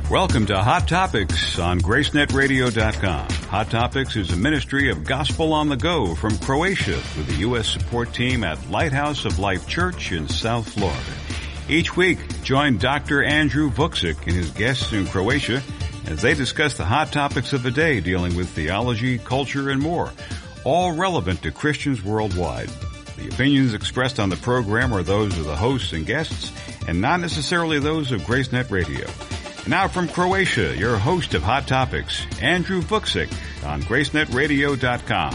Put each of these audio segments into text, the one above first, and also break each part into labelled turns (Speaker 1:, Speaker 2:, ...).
Speaker 1: Welcome to Hot Topics on GraceNetRadio.com. Hot Topics is a ministry of Gospel on the Go from Croatia with the U.S. support team at Lighthouse of Life Church in South Florida. Each week, join Dr. Andrew Vucic and his guests in Croatia as they discuss the hot topics of the day dealing with theology, culture, and more, all relevant to Christians worldwide. The opinions expressed on the program are those of the hosts and guests and not necessarily those of GraceNet Radio. Now from Croatia, your host of Hot Topics, Andrew Vucic on GraceNetRadio.com.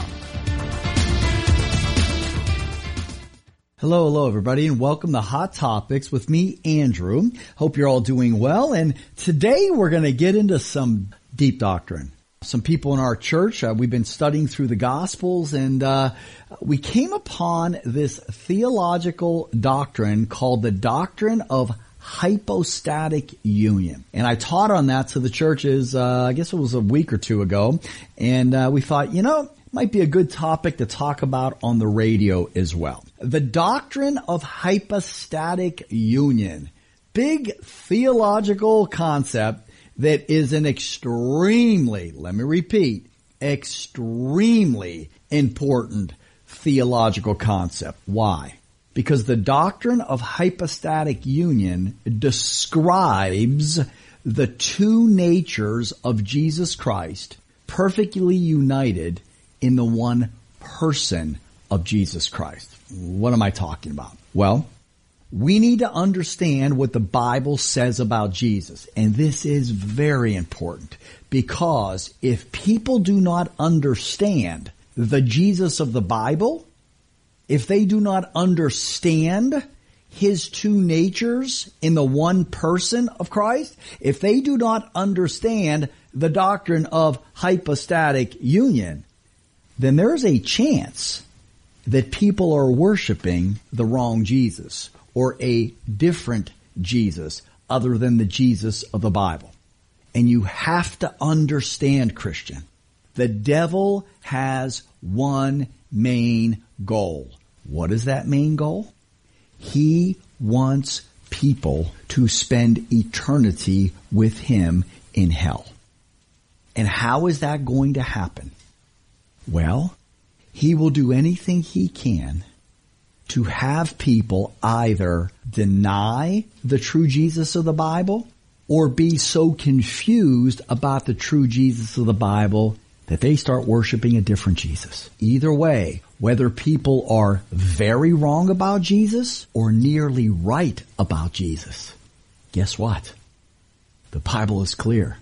Speaker 2: Hello, everybody, and welcome to Hot Topics with me, Andrew. Hope you're all doing well, and today we're going to get into some deep doctrine. Some people in our church, we've been studying through the Gospels, and we came upon this theological doctrine called the doctrine of hypostatic union. And I taught on that to the churches, I guess it was a week or two ago. And we thought, it might be a good topic to talk about on the radio as well. The doctrine of hypostatic union. Big theological concept that is an extremely important theological concept. Why? Because the doctrine of hypostatic union describes the two natures of Jesus Christ perfectly united in the one person of Jesus Christ. What am I talking about? Well, we need to understand what the Bible says about Jesus. And this is very important because if people do not understand the Jesus of the Bible, if they do not understand his two natures in the one person of Christ, if they do not understand the doctrine of hypostatic union, then there's a chance that people are worshiping the wrong Jesus or a different Jesus other than the Jesus of the Bible. And you have to understand, Christian, the devil has one main goal. What is that main goal? He wants people to spend eternity with him in hell. And how is that going to happen? Well, he will do anything he can to have people either deny the true Jesus of the Bible or be so confused about the true Jesus of the Bible that they start worshiping a different Jesus. Either way, whether people are very wrong about Jesus or nearly right about Jesus, guess what? The Bible is clear.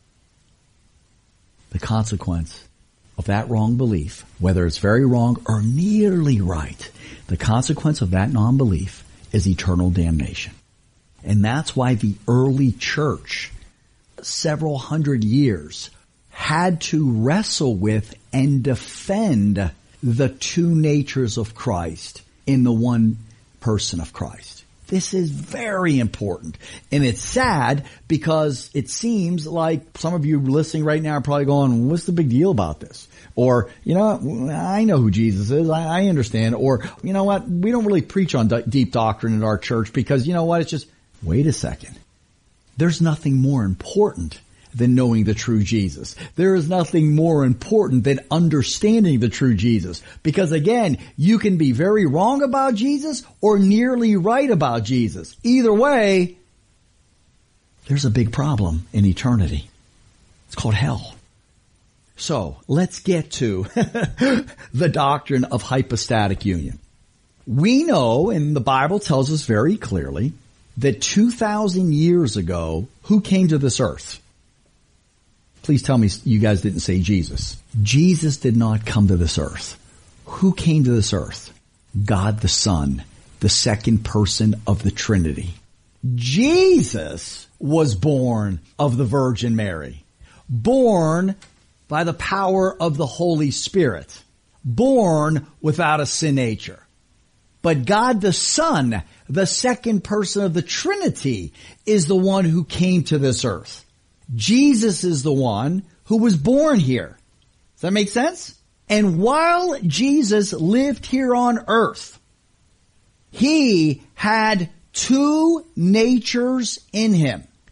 Speaker 2: The consequence of that wrong belief, whether it's very wrong or nearly right, the consequence of that non-belief is eternal damnation. And that's why the early church, several hundred years, had to wrestle with and defend the two natures of Christ in the one person of Christ. This is very important. And it's sad because it seems like some of you listening right now are probably going, what's the big deal about this? Or, I know who Jesus is. I understand. Or, you know what? We don't really preach on deep doctrine in our church because, it's just, wait a second. There's nothing more important than knowing the true Jesus. There is nothing more important than understanding the true Jesus. Because again, you can be very wrong about Jesus or nearly right about Jesus. Either way, there's a big problem in eternity. It's called hell. So let's get to the doctrine of hypostatic union. We know, and the Bible tells us very clearly, that 2,000 years ago, who came to this earth? Please tell me you guys didn't say Jesus. Jesus did not come to this earth. Who came to this earth? God the Son, the second person of the Trinity. Jesus was born of the Virgin Mary, born by the power of the Holy Spirit, born without a sin nature. But God the Son, the second person of the Trinity, is the one who came to this earth. Jesus is the one who was born here. Does that make sense? And while Jesus lived here on earth, he had two natures in him.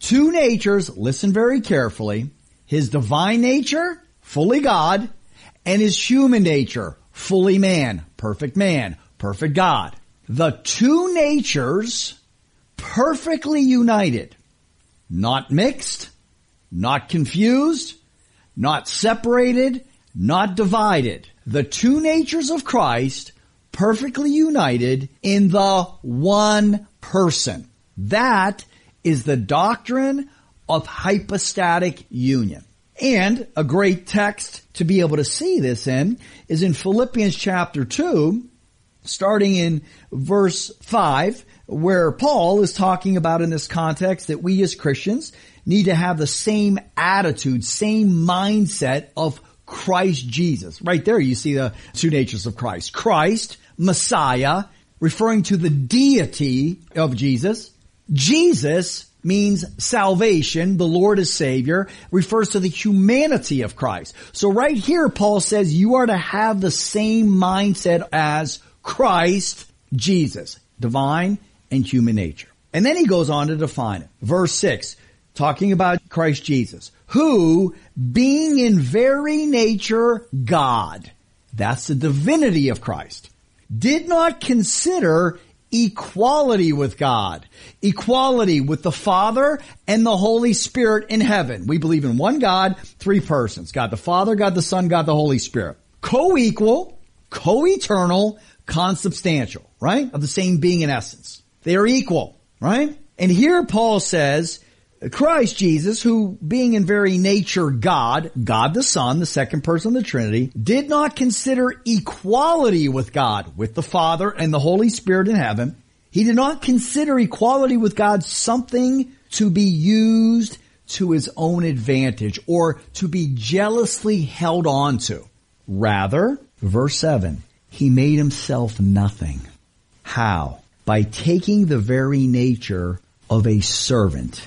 Speaker 2: two natures, listen very carefully, his divine nature, fully God, and his human nature, fully man, perfect God. The two natures perfectly united, not mixed, not confused, not separated, not divided. The two natures of Christ perfectly united in the one person. That is the doctrine of hypostatic union. And a great text to be able to see this in is in Philippians chapter 2, starting in verse 5, where Paul is talking about in this context that we as Christians need to have the same attitude, same mindset of Christ Jesus. Right there you see the two natures of Christ. Christ, Messiah, referring to the deity of Jesus. Jesus means salvation. The Lord is Savior. Refers to the humanity of Christ. So right here Paul says you are to have the same mindset as Christ Jesus. Divine and human nature. And then he goes on to define it. Verse 6, talking about Christ Jesus, who, being in very nature God, that's the divinity of Christ, did not consider equality with God, equality with the Father and the Holy Spirit in heaven. We believe in one God, three persons, God the Father, God the Son, God the Holy Spirit. Co-equal, co-eternal, consubstantial, right? Of the same being in essence. They are equal, right? And here Paul says, Christ Jesus, who being in very nature God, God the Son, the second person of the Trinity, did not consider equality with God, with the Father and the Holy Spirit in heaven. He did not consider equality with God something to be used to his own advantage or to be jealously held on to. Rather, verse 7, he made himself nothing. How? By taking the very nature of a servant,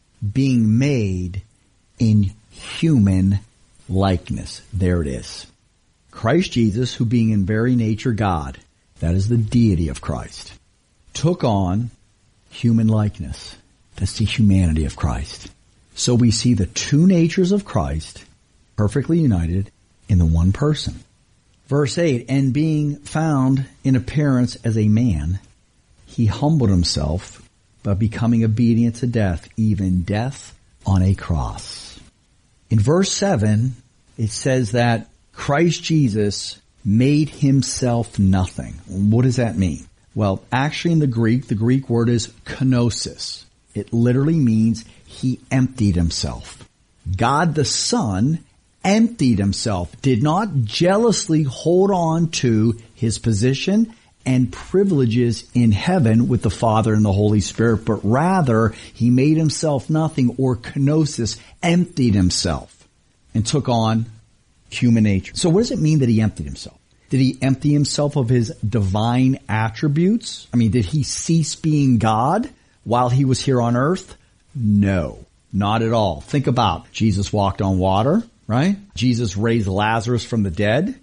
Speaker 2: being made in human likeness. There it is. Christ Jesus, who being in very nature God, that is the deity of Christ, took on human likeness. That's the humanity of Christ. So we see the two natures of Christ perfectly united in the one person. Verse 8, and being found in appearance as a man, he humbled himself by becoming obedient to death, even death on a cross. In verse 7, it says that Christ Jesus made himself nothing. What does that mean? Well, actually in the Greek word is kenosis. It literally means he emptied himself. God the Son emptied himself, did not jealously hold on to his position and privileges in heaven with the Father and the Holy Spirit, but rather he made himself nothing, or kenosis, emptied himself and took on human nature. So what does it mean that he emptied himself? Did he empty himself of his divine attributes? I mean, did he cease being God while he was here on earth? No, not at all. Think about Jesus walked on water, right? Jesus raised Lazarus from the dead.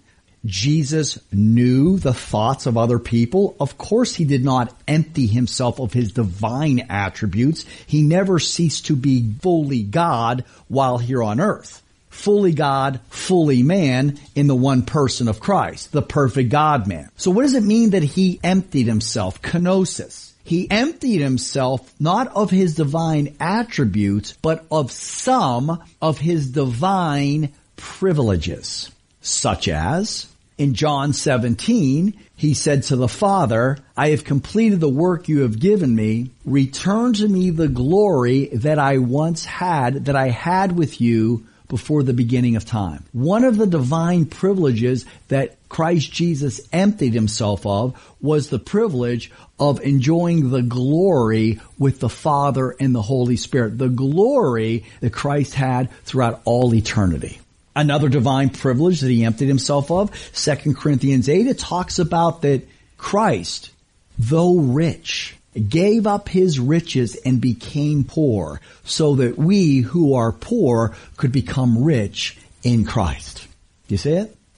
Speaker 2: Jesus knew the thoughts of other people. Of course, he did not empty himself of his divine attributes. He never ceased to be fully God while here on earth. Fully God, fully man in the one person of Christ, the perfect God-man. So what does it mean that he emptied himself? Kenosis. He emptied himself not of his divine attributes, but of some of his divine privileges, such as in John 17, he said to the Father, I have completed the work you have given me. Return to me the glory that I once had, that I had with you before the beginning of time. One of the divine privileges that Christ Jesus emptied himself of was the privilege of enjoying the glory with the Father and the Holy Spirit, the glory that Christ had throughout all eternity. Another divine privilege that he emptied himself of, 2 Corinthians 8, it talks about that Christ, though rich, gave up his riches and became poor, so that we who are poor could become rich in Christ. Do you see it?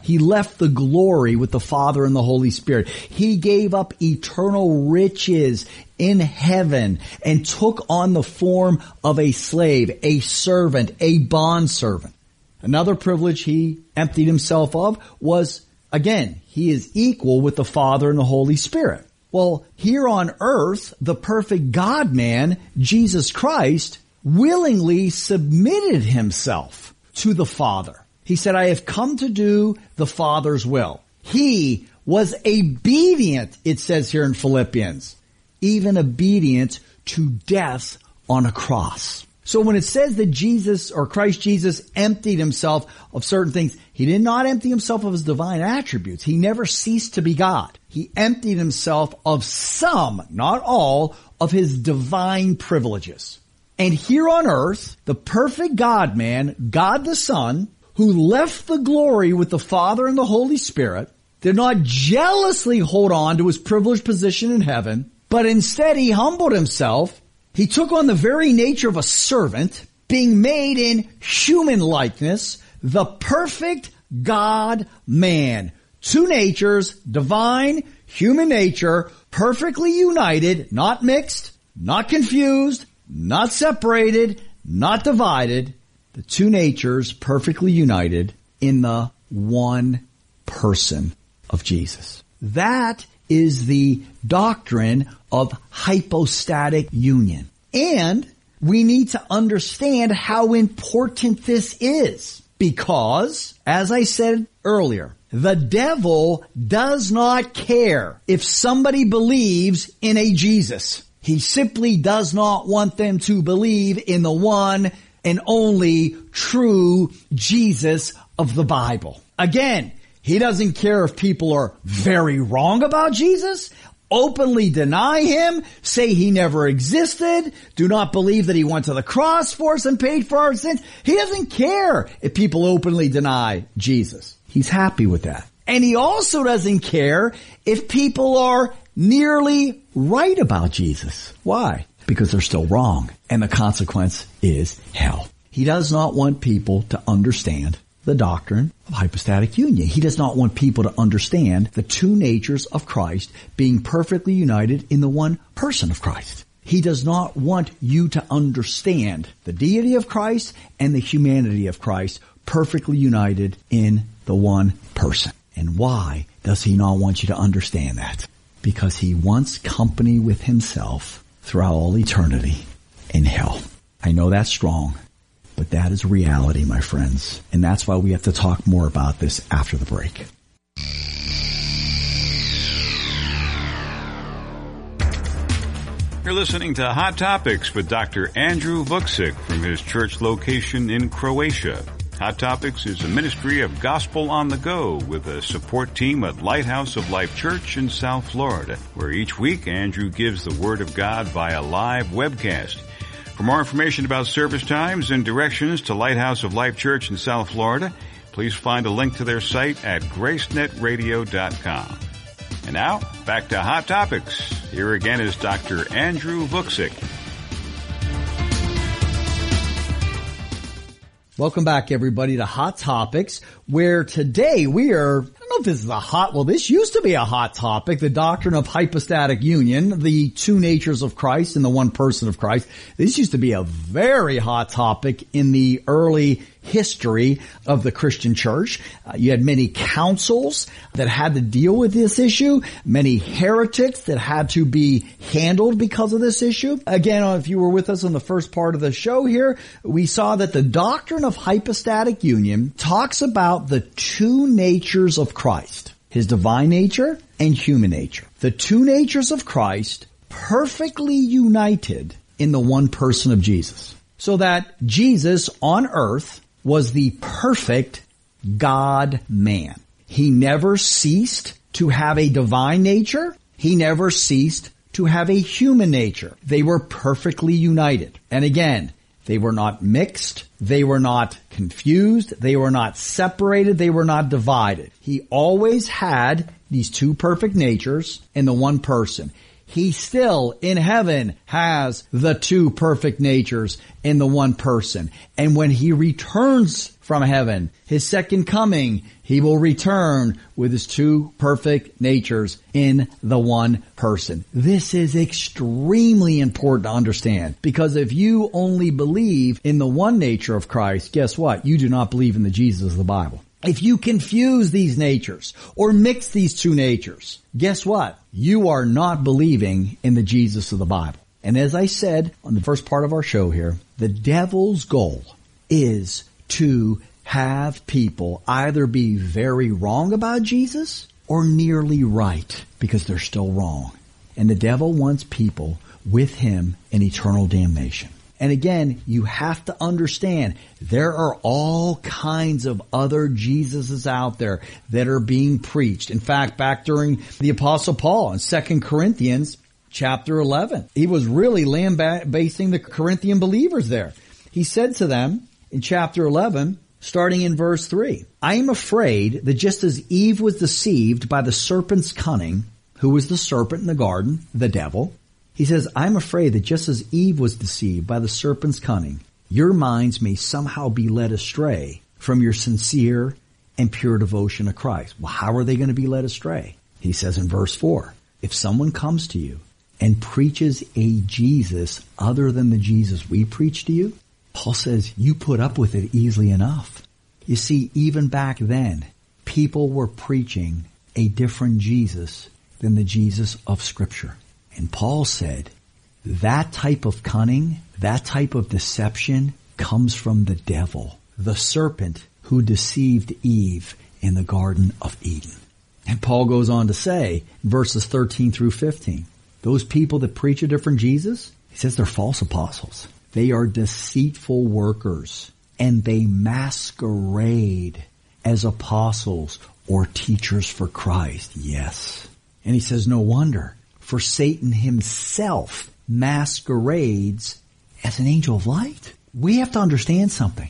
Speaker 2: He left the glory with the Father and the Holy Spirit. He gave up eternal riches in heaven and took on the form of a slave, a servant, a bondservant. Another privilege he emptied himself of was, again, he is equal with the Father and the Holy Spirit. Well, here on earth, the perfect God-man, Jesus Christ, willingly submitted himself to the Father. He said, I have come to do the Father's will. He was obedient, it says here in Philippians, even obedient to death on a cross. So when it says that Jesus or Christ Jesus emptied himself of certain things, he did not empty himself of his divine attributes. He never ceased to be God. He emptied himself of some, not all, of his divine privileges. And here on earth, the perfect God-man, God the Son, who left the glory with the Father and the Holy Spirit, did not jealously hold on to his privileged position in heaven, but instead he humbled himself. He took on the very nature of a servant, being made in human likeness, the perfect God-man. Two natures, divine, human nature, perfectly united, not mixed, not confused, not separated, not divided. The two natures perfectly united in the one person of Jesus. That is the doctrine of hypostatic union. And we need to understand how important this is. Because, as I said earlier, the devil does not care if somebody believes in a Jesus. He simply does not want them to believe in the one and only true Jesus of the Bible. Again, he doesn't care if people are very wrong about Jesus, openly deny him, say he never existed, do not believe that he went to the cross for us and paid for our sins. He doesn't care if people openly deny Jesus. He's happy with that. And he also doesn't care if people are nearly right about Jesus. Why? Because they're still wrong. And the consequence is hell. He does not want people to understand the doctrine of hypostatic union. He does not want people to understand the two natures of Christ being perfectly united in the one person of Christ. He does not want you to understand the deity of Christ and the humanity of Christ perfectly united in the one person. And why does he not want you to understand that? Because he wants company with himself throughout all eternity in hell. I know that's strong, but that is reality, my friends. And that's why we have to talk more about this after the break.
Speaker 1: You're listening to Hot Topics with Dr. Andrew Vucic from his church location in Croatia. Hot Topics is a ministry of Gospel on the Go with a support team at Lighthouse of Life Church in South Florida, where each week Andrew gives the Word of God via live webcast. For more information about service times and directions to Lighthouse of Life Church in South Florida, please find a link to their site at gracenetradio.com. And now, back to Hot Topics. Here again is Dr. Andrew Vucic.
Speaker 2: Welcome back, everybody, to Hot Topics, where today we are, I don't know if this is this used to be a hot topic, the doctrine of hypostatic union, the two natures of Christ and the one person of Christ. This used to be a very hot topic in the early history of the Christian church. You had many councils that had to deal with this issue, many heretics that had to be handled because of this issue. Again, if you were with us on the first part of the show here, we saw that the doctrine of hypostatic union talks about the two natures of Christ, his divine nature and human nature. The two natures of Christ perfectly united in the one person of Jesus. So that Jesus on earth was the perfect God-man. He never ceased to have a divine nature. He never ceased to have a human nature. They were perfectly united. And again, they were not mixed. They were not confused. They were not separated. They were not divided. He always had these two perfect natures in the one person. he still in heaven has the two perfect natures in the one person. And when he returns from heaven, his second coming, he will return with his two perfect natures in the one person. This is extremely important to understand, because if you only believe in the one nature of Christ, guess what? You do not believe in the Jesus of the Bible. If you confuse these natures or mix these two natures, guess what? You are not believing in the Jesus of the Bible. And as I said on the first part of our show here, the devil's goal is to have people either be very wrong about Jesus or nearly right because they're still wrong. And the devil wants people with him in eternal damnation. And again, you have to understand there are all kinds of other Jesuses out there that are being preached. In fact, back during the Apostle Paul in 2 Corinthians chapter 11, he was really lambasting the Corinthian believers there. He said to them in chapter 11, starting in verse 3, I am afraid that just as Eve was deceived by the serpent's cunning, who was the serpent in the garden, the devil, he says, I'm afraid that just as Eve was deceived by the serpent's cunning, your minds may somehow be led astray from your sincere and pure devotion to Christ. Well, how are they going to be led astray? He says in verse 4, if someone comes to you and preaches a Jesus other than the Jesus we preach to you, Paul says you put up with it easily enough. You see, even back then, people were preaching a different Jesus than the Jesus of Scripture. And Paul said, that type of cunning, that type of deception comes from the devil, the serpent who deceived Eve in the Garden of Eden. And Paul goes on to say, verses 13 through 15, those people that preach a different Jesus, he says they're false apostles. They are deceitful workers, and they masquerade as apostles or teachers for Christ. Yes. And he says, no wonder. For Satan himself masquerades as an angel of light. We have to understand something.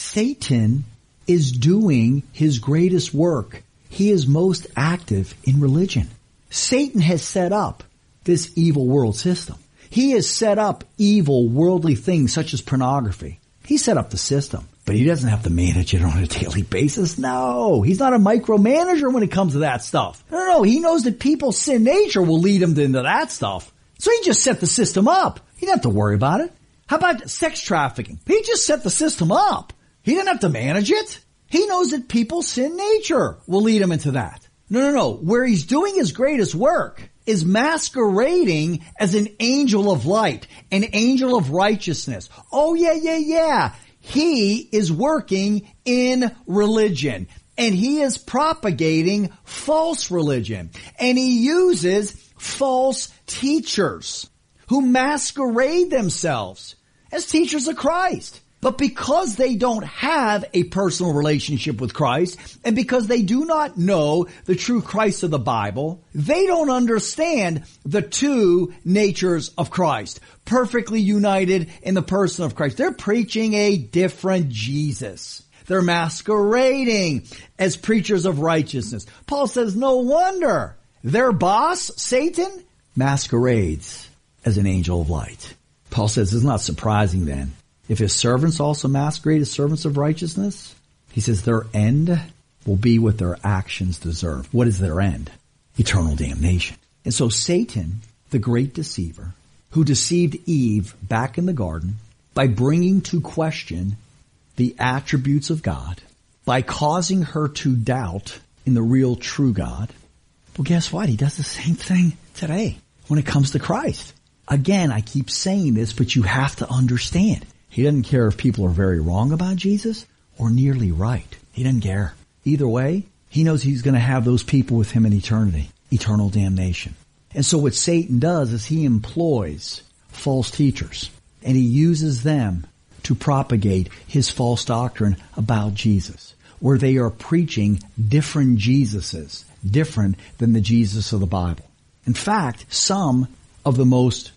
Speaker 2: Satan is doing his greatest work. He is most active in religion. Satan has set up this evil world system. He has set up evil worldly things such as pornography. He set up the system, but he doesn't have to manage it on a daily basis. No, he's not a micromanager when it comes to that stuff. No, he knows that people's sin nature will lead him into that stuff. So he just set the system up. He didn't have to worry about it. How about sex trafficking? He just set the system up. He didn't have to manage it. He knows that people's sin nature will lead him into that. No. Where he's doing his greatest work is masquerading as an angel of light, an angel of righteousness. Oh, yeah. He is working in religion, and he is propagating false religion, and he uses false teachers who masquerade themselves as teachers of Christ. But because they don't have a personal relationship with Christ, and because they do not know the true Christ of the Bible, they don't understand the two natures of Christ, perfectly united in the person of Christ. They're preaching a different Jesus. They're masquerading as preachers of righteousness. Paul says, no wonder their boss, Satan, masquerades as an angel of light. Paul says it's not surprising then if his servants also masquerade as servants of righteousness. He says their end will be what their actions deserve. What is their end? Eternal damnation. And so Satan, the great deceiver, who deceived Eve back in the garden by bringing to question the attributes of God, by causing her to doubt in the real true God, well, guess what? He does the same thing today when it comes to Christ. Again, I keep saying this, but you have to understand. He doesn't care if people are very wrong about Jesus or nearly right. He doesn't care. Either way, he knows he's going to have those people with him in eternity, eternal damnation. And so what Satan does is he employs false teachers, and he uses them to propagate his false doctrine about Jesus, where they are preaching different Jesuses, different than the Jesus of the Bible. In fact, some of the most,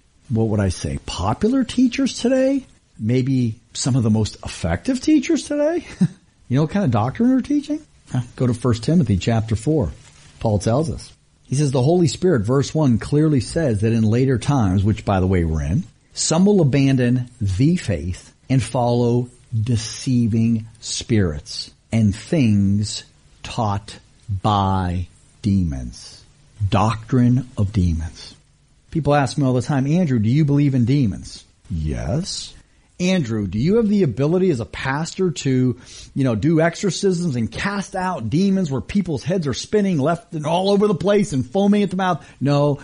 Speaker 2: popular teachers today, maybe some of the most effective teachers today, you know what kind of doctrine they're teaching? Go to 1 Timothy chapter 4. Paul tells us. He says the Holy Spirit, verse 1, clearly says that in later times, which by the way we're in, some will abandon the faith and follow deceiving spirits and things taught by demons. Doctrine of demons. People ask me all the time, Andrew, do you believe in demons? Yes. Andrew, do you have the ability as a pastor to, do exorcisms and cast out demons where people's heads are spinning left and all over the place and foaming at the mouth? No.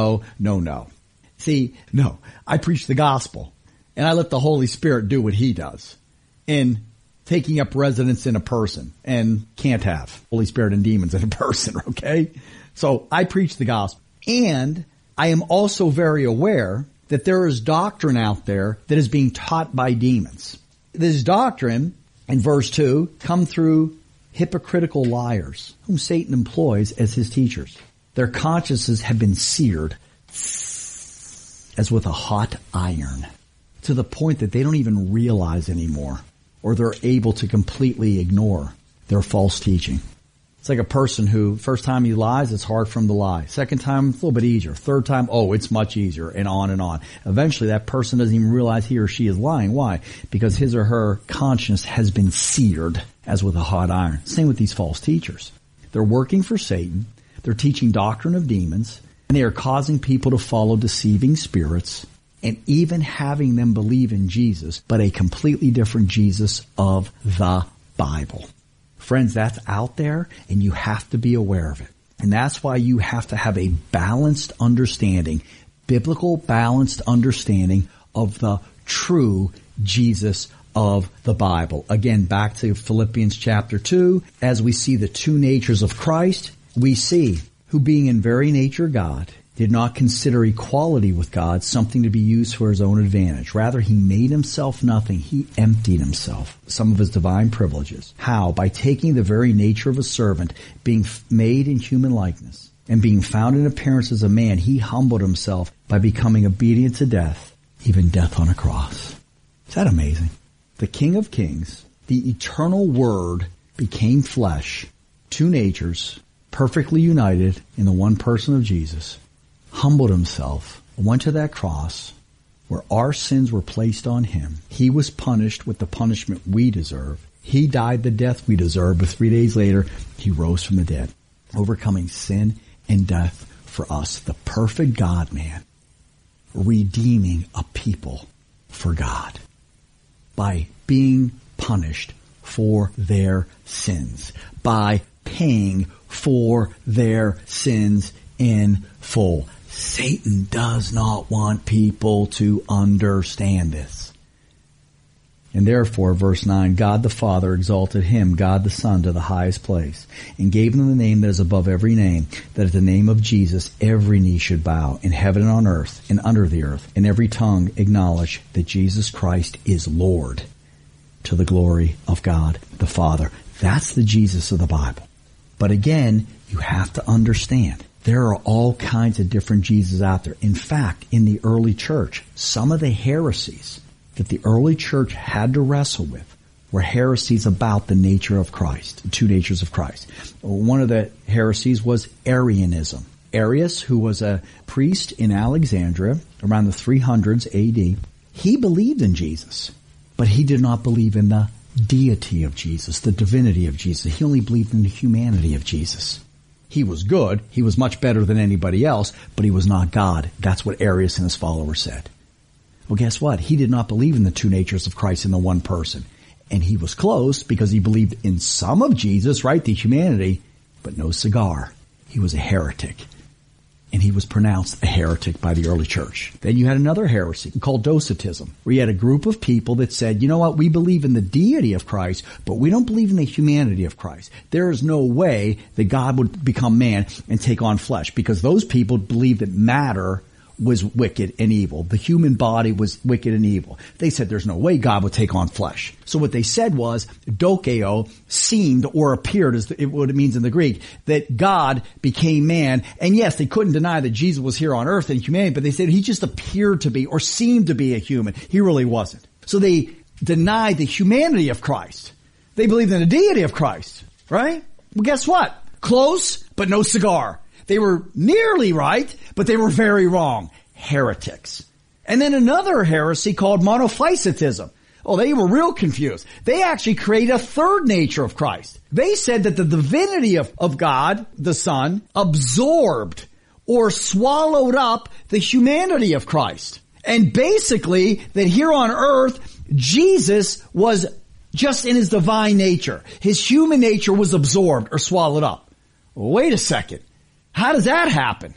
Speaker 2: See, no. I preach the gospel and I let the Holy Spirit do what he does in taking up residence in a person, and can't have Holy Spirit and demons in a person, okay? So I preach the gospel. And I am also very aware that there is doctrine out there that is being taught by demons. This doctrine, in verse 2, come through hypocritical liars whom Satan employs as his teachers. Their consciences have been seared as with a hot iron to the point that they don't even realize anymore, or they're able to completely ignore their false teaching. It's like a person who, first time he lies, it's hard for him to lie. Second time, it's a little bit easier. Third time, it's much easier, and on and on. Eventually, that person doesn't even realize he or she is lying. Why? Because his or her conscience has been seared as with a hot iron. Same with these false teachers. They're working for Satan. They're teaching doctrine of demons, and they are causing people to follow deceiving spirits, and even having them believe in Jesus, but a completely different Jesus of the Bible. Friends, that's out there, and you have to be aware of it. And that's why you have to have a balanced understanding, biblical balanced understanding of the true Jesus of the Bible. Again, back to Philippians chapter 2, as we see the two natures of Christ, we see who being in very nature God, did not consider equality with God something to be used for his own advantage. Rather, he made himself nothing. He emptied himself, some of his divine privileges. How? By taking the very nature of a servant, being made in human likeness, and being found in appearance as a man, he humbled himself by becoming obedient to death, even death on a cross. Is that amazing? The King of Kings, the eternal Word, became flesh, two natures, perfectly united in the one person of Jesus, humbled himself, went to that cross where our sins were placed on him. He was punished with the punishment we deserve. He died the death we deserve, but 3 days later, he rose from the dead, overcoming sin and death for us. The perfect God-man, redeeming a people for God by being punished for their sins, by paying for their sins in full. Satan does not want people to understand this. And therefore, verse 9, God the Father exalted him, God the Son, to the highest place, and gave him the name that is above every name, that at the name of Jesus every knee should bow, in heaven and on earth and under the earth, and every tongue acknowledge that Jesus Christ is Lord, to the glory of God the Father. That's the Jesus of the Bible. But again, you have to understand, there are all kinds of different Jesus out there. In fact, in the early church, some of the heresies that the early church had to wrestle with were heresies about the nature of Christ, the two natures of Christ. One of the heresies was Arianism. Arius, who was a priest in Alexandria around the 300s AD, he believed in Jesus, but he did not believe in the deity of Jesus, the divinity of Jesus. He only believed in the humanity of Jesus. He was good. He was much better than anybody else, but he was not God. That's what Arius and his followers said. Well, guess what? He did not believe in the two natures of Christ in the one person. And he was close because he believed in some of Jesus, right, the humanity, but no cigar. He was a heretic. And he was pronounced a heretic by the early church. Then you had another heresy called Docetism, where you had a group of people that said, you know what, we believe in the deity of Christ, but we don't believe in the humanity of Christ. There is no way that God would become man and take on flesh, because those people believed that matter was wicked and evil. The human body was wicked and evil. They said there's no way God would take on flesh. So what they said was, dokeo seemed or appeared, as what it means in the Greek, that God became man. And yes, they couldn't deny that Jesus was here on earth in humanity, but they said he just appeared to be or seemed to be a human. He really wasn't. So they denied the humanity of Christ. They believed in the deity of Christ, right? Well, guess what? Close, but no cigar. They were nearly right, but they were very wrong. Heretics. And then another heresy called monophysitism. Oh, they were real confused. They actually created a third nature of Christ. They said that the divinity of God, the Son, absorbed or swallowed up the humanity of Christ. And basically, that here on earth, Jesus was just in his divine nature. His human nature was absorbed or swallowed up. Well, wait a second. How does that happen?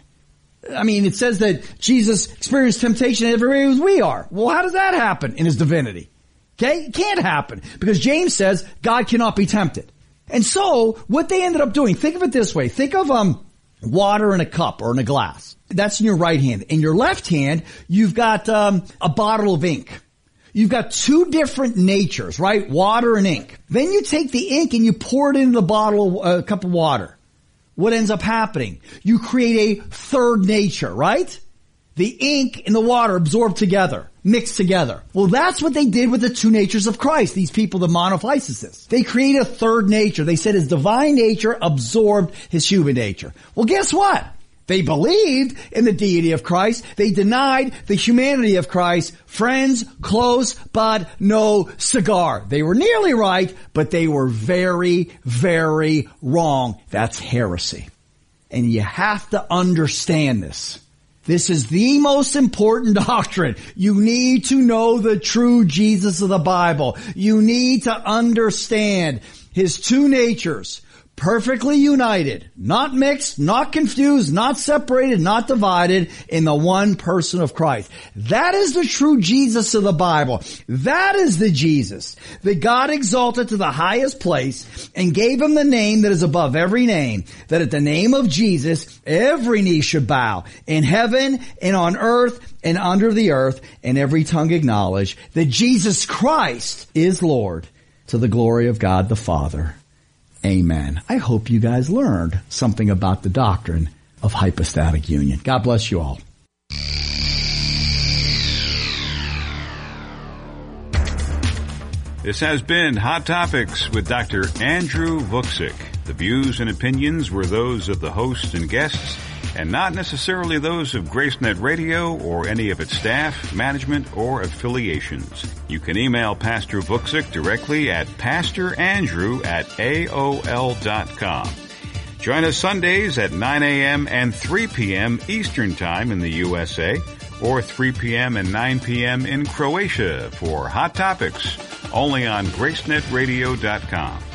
Speaker 2: I mean, it says that Jesus experienced temptation in every way as we are. Well, how does that happen in his divinity? Okay? It can't happen because James says God cannot be tempted. And so, what they ended up doing, think of it this way. Think of water in a cup or in a glass. That's in your right hand. In your left hand, you've got a bottle of ink. You've got two different natures, right? Water and ink. Then you take the ink and you pour it into the bottle, a cup of water. What ends up happening? You create a third nature, right? The ink and the water absorb together, mix together. Well, that's what they did with the two natures of Christ, these people, the monophysicists. They created a third nature. They said his divine nature absorbed his human nature. Well, guess what? They believed in the deity of Christ. They denied the humanity of Christ. Friends, close, but no cigar. They were nearly right, but they were very, very wrong. That's heresy. And you have to understand this. This is the most important doctrine. You need to know the true Jesus of the Bible. You need to understand his two natures. Perfectly united, not mixed, not confused, not separated, not divided in the one person of Christ. That is the true Jesus of the Bible. That is the Jesus that God exalted to the highest place and gave him the name that is above every name, that at the name of Jesus, every knee should bow in heaven and on earth and under the earth, and every tongue acknowledge that Jesus Christ is Lord, to the glory of God the Father. Amen. I hope you guys learned something about the doctrine of hypostatic union. God bless you all.
Speaker 1: This has been Hot Topics with Dr. Andrew Vucic. The views and opinions were those of the host and guests, and not necessarily those of GraceNet Radio or any of its staff, management, or affiliations. You can email Pastor Vucic directly at pastorandrew@aol.com. Join us Sundays at 9 a.m. and 3 p.m. Eastern Time in the USA, or 3 p.m. and 9 p.m. in Croatia for Hot Topics, only on GraceNetRadio.com.